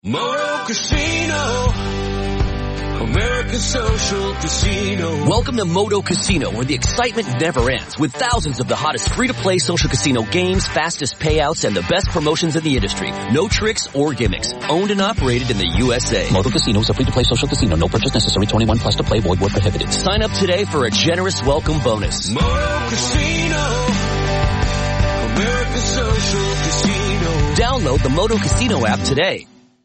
Moto Casino, American Social Casino. Welcome to Moto Casino, where the excitement never ends, with thousands of the hottest free-to-play social casino games, fastest payouts, and the best promotions in the industry. No tricks or gimmicks. Owned and operated in the USA. Moto Casino is a free-to-play social casino. No purchase necessary. 21 plus to play. Void where prohibited. Sign up today for a generous welcome bonus. Moto Casino, American Social Casino. Download the Moto Casino app today.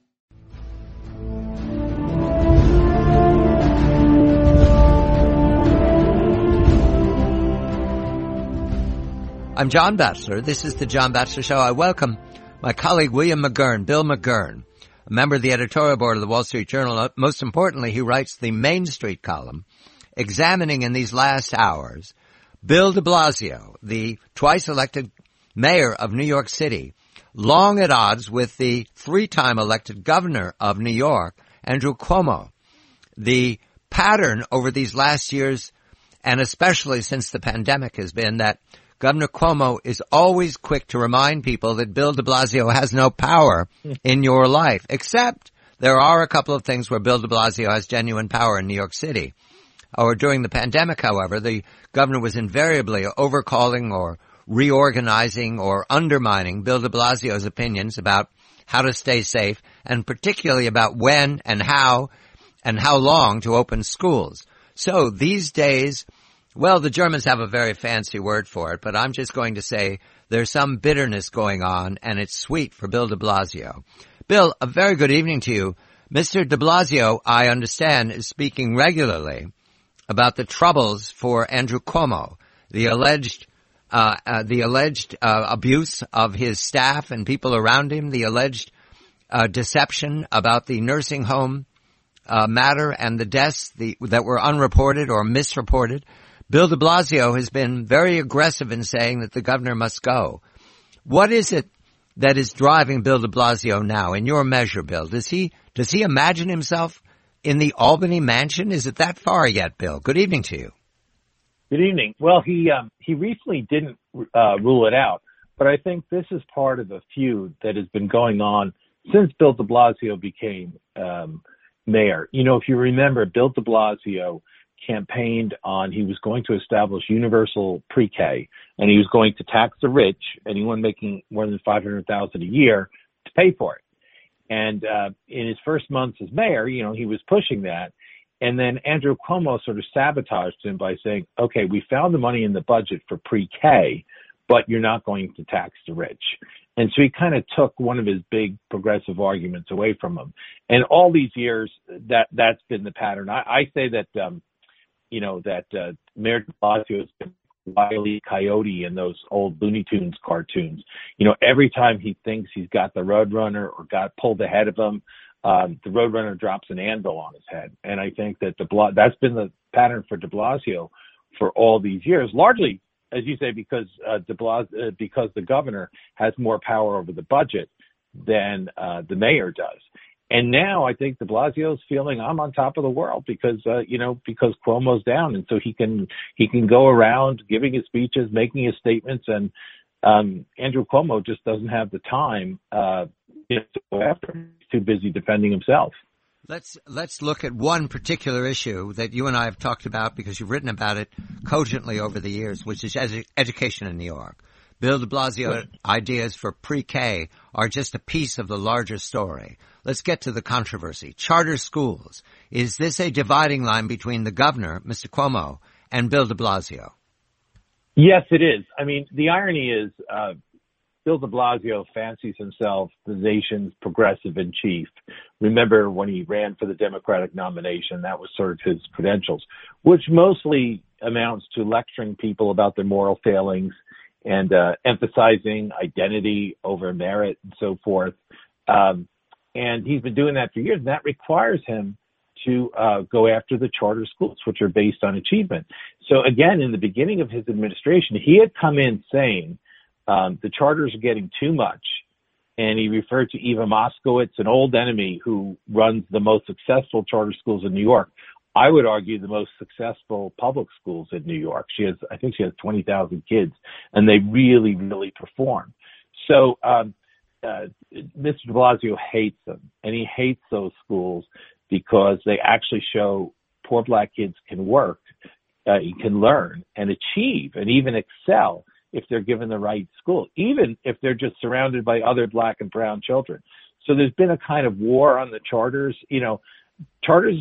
I'm John Batchelor. This is the John Batchelor Show. I welcome my colleague William McGurn, Bill McGurn, a member of the editorial board of the Wall Street Journal. Most importantly, he writes the Main Street column, examining in these last hours Bill de Blasio, the twice-elected mayor of New York City, long at odds with the three-time elected governor of New York, Andrew Cuomo. The pattern over these last years, and especially since the pandemic, has been that Governor Cuomo is always quick to remind people that Bill de Blasio has no power in your life, except there are a couple of things where Bill de Blasio has genuine power in New York City. Or during the pandemic, however, the governor was invariably overcalling or reorganizing or undermining Bill de Blasio's opinions about how to stay safe, and particularly about when and how long to open schools. So these days, well, the Germans have a very fancy word for it, but I'm just going to say there's some bitterness going on, and it's sweet for Bill de Blasio. Bill, a very good evening to you. Mr. de Blasio, I understand, is speaking regularly about the troubles for Andrew Cuomo, the alleged abuse of his staff and people around him, the alleged deception about the nursing home matter and the deaths that were unreported or misreported. Bill de Blasio has been very aggressive in saying that the governor must go. What is it that is driving Bill de Blasio now, in your measure, Bill? Does he imagine himself in the Albany mansion? Is it that far yet, Bill? Good evening to you. Good evening. Well, he recently didn't rule it out, but I think this is part of a feud that has been going on since Bill de Blasio became mayor. You know, if you remember, Bill de Blasio campaigned on he was going to establish universal pre-K, and he was going to tax the rich, anyone making more than $500,000 a year, to pay for it. And in his first months as mayor, you know, he was pushing that. And then Andrew Cuomo sort of sabotaged him by saying, okay, we found the money in the budget for pre-K, but you're not going to tax the rich. And so he kind of took one of his big progressive arguments away from him. And all these years, that's been the pattern. I say that, Mayor de Blasio has been Wile E. Coyote in those old Looney Tunes cartoons. You know, every time he thinks he's got the Roadrunner or got pulled ahead of him, the Roadrunner drops an anvil on his head. And I think that that's been the pattern for de Blasio for all these years, largely, as you say, because the governor has more power over the budget than the mayor does. And now I think de Blasio's feeling I'm on top of the world because Cuomo's down. And so he can go around giving his speeches, making his statements. And Andrew Cuomo just doesn't have the time to go after him. He's too busy defending himself. Let's look at one particular issue that you and I have talked about because you've written about it cogently over the years, which is education in New York. Bill de Blasio ideas for pre-K are just a piece of the larger story. Let's get to the controversy. Charter schools. Is this a dividing line between the governor, Mr. Cuomo, and Bill de Blasio? Yes, it is. I mean, the irony is Bill de Blasio fancies himself the nation's progressive in chief. Remember when he ran for the Democratic nomination, that was sort of his credentials, which mostly amounts to lecturing people about their moral failings and emphasizing identity over merit and so forth. And he's been doing that for years, and that requires him to go after the charter schools, which are based on achievement. So again, in the beginning of his administration, he had come in saying the charters are getting too much, and he referred to Eva Moskowitz, an old enemy who runs the most successful charter schools in New York. I would argue the most successful public schools in New York. I think she has 20,000 kids, and they really, really perform. So Mr. de Blasio hates them, and he hates those schools because they actually show poor black kids can work, can learn and achieve and even excel if they're given the right school, even if they're just surrounded by other black and brown children. So there's been a kind of war on the charters. You know, charters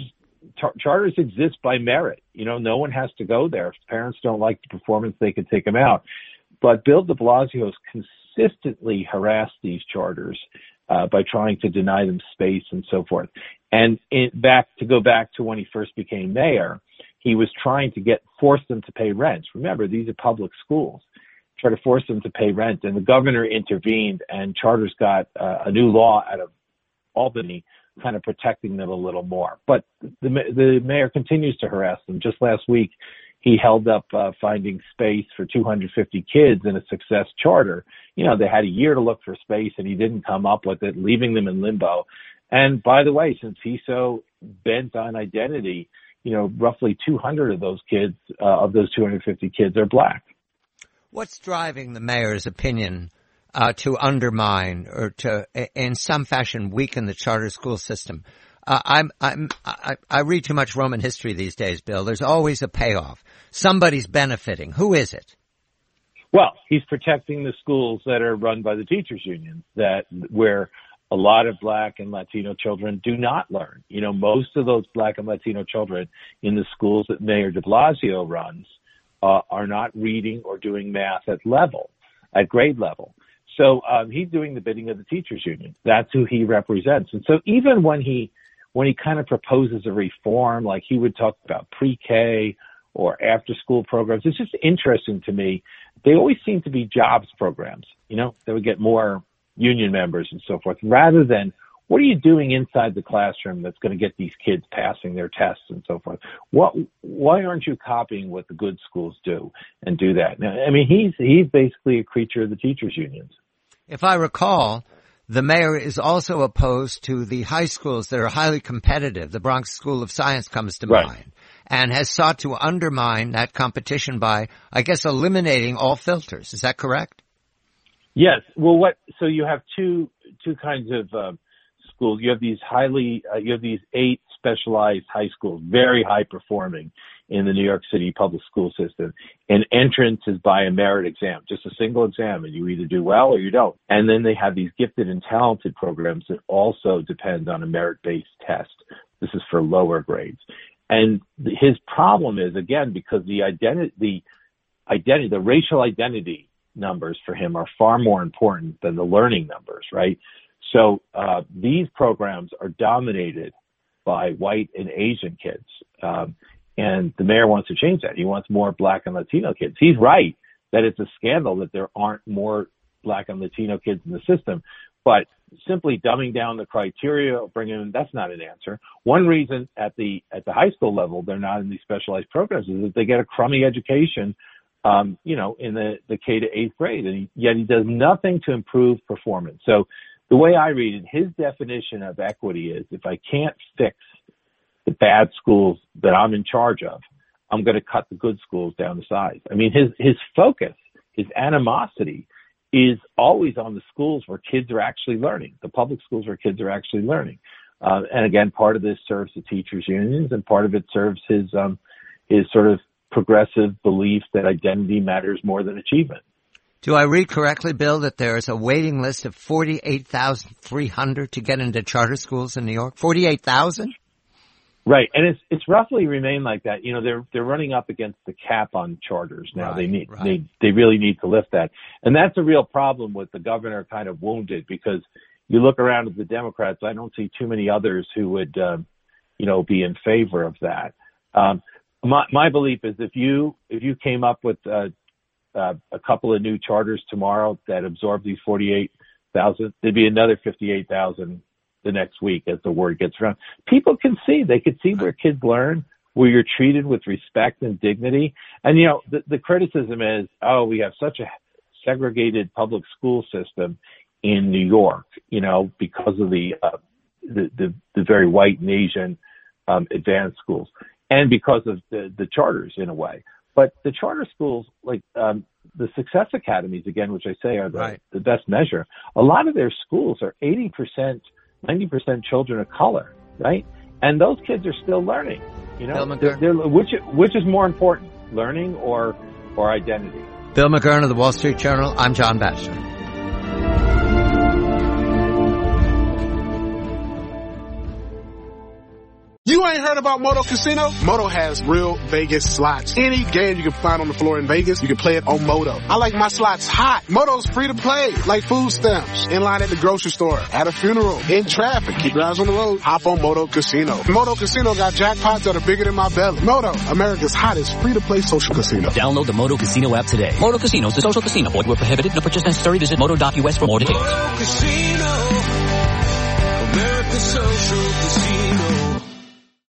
exist by merit. You know, no one has to go there. If parents don't like the performance, they can take them out. But Bill de Blasio has consistently harassed these charters by trying to deny them space and so forth. And to go back to when he first became mayor, he was trying to force them to pay rent. Remember, these are public schools. Try to force them to pay rent, and the governor intervened, and charters got a new law out of Albany, kind of protecting them a little more. But the mayor continues to harass them. Just last week, he held up finding space for 250 kids in a Success charter. You know, they had a year to look for space, and he didn't come up with it, leaving them in limbo. And by the way, since he's so bent on identity, you know, roughly 200 of those kids, of those 250 kids, are black. What's driving the mayor's opinion to undermine or to, in some fashion, weaken the charter school system? I read too much Roman history these days, Bill. There's always a payoff. Somebody's benefiting. Who is it? Well, he's protecting the schools that are run by the teachers union, where a lot of black and Latino children do not learn. You know, most of those black and Latino children in the schools that Mayor de Blasio runs are not reading or doing math at grade level. So he's doing the bidding of the teachers union. That's who he represents. And so even when he kind of proposes a reform, like he would talk about pre-K or after-school programs, it's just interesting to me. They always seem to be jobs programs, you know, that would get more union members and so forth, rather than what are you doing inside the classroom that's going to get these kids passing their tests and so forth? Why aren't you copying what the good schools do and do that? Now, I mean, he's basically a creature of the teachers unions. If I recall, the mayor is also opposed to the high schools that are highly competitive. The Bronx School of Science comes to mind, and has sought to undermine that competition by, I guess, eliminating all filters. Is that correct? Yes. Well, so you have two kinds of schools. You have these you have these 8 specialized high schools, very high performing in the New York City public school system. And entrance is by a merit exam, just a single exam, and you either do well or you don't. And then they have these gifted and talented programs that also depend on a merit-based test. This is for lower grades. And his problem is, again, because the racial identity numbers for him are far more important than the learning numbers, right? So these programs are dominated by white and Asian kids. And the mayor wants to change that. He wants more black and Latino kids. He's right that it's a scandal that there aren't more black and Latino kids in the system. But simply dumbing down the criteria, bringing in, that's not an answer. One reason at the high school level they're not in these specialized programs is that they get a crummy education, you know, in the K to 8th grade, and yet he does nothing to improve performance. So the way I read it, his definition of equity is if I can't fix the bad schools that I'm in charge of, I'm going to cut the good schools down to size. I mean, his focus, his animosity is always on the schools where kids are actually learning, the public schools where kids are actually learning. And again, part of this serves the teachers unions, and part of it serves his sort of progressive belief that identity matters more than achievement. Do I read correctly, Bill, that there is a waiting list of 48,300 to get into charter schools in New York? 48,000? Right, and it's roughly remained like that. You know, they're running up against the cap on charters now. Right, they really need to lift that, and that's a real problem with the governor kind of wounded, because you look around at the Democrats. I don't see too many others who would, be in favor of that. My belief is if you came up with a couple of new charters tomorrow that absorb these 48,000, there'd be another 58,000 the next week as the word gets around. People can see, they could see where kids learn, where you're treated with respect and dignity. And, you know, the criticism is, we have such a segregated public school system in New York, you know, because of the very white and Asian advanced schools, and because of the charters in a way. But the charter schools, like the Success Academies, again, which I say are the best measure, a lot of their schools are 80%, 90% children of color, right? And those kids are still learning. You know, which is more important, learning or identity? Bill McGurn of the Wall Street Journal. I'm John Batchelor. You ain't heard about Moto Casino? Moto has real Vegas slots. Any game you can find on the floor in Vegas, you can play it on Moto. I like my slots hot. Moto's free to play, like food stamps, in line at the grocery store, at a funeral, in traffic. Keep your eyes on the road. Hop on Moto Casino. Moto Casino got jackpots that are bigger than my belly. Moto, America's hottest free-to-play social casino. Download the Moto Casino app today. Moto Casino is a social casino. Void where prohibited. No purchase necessary. Visit moto.us for more details. Moto Casino, America's social casino.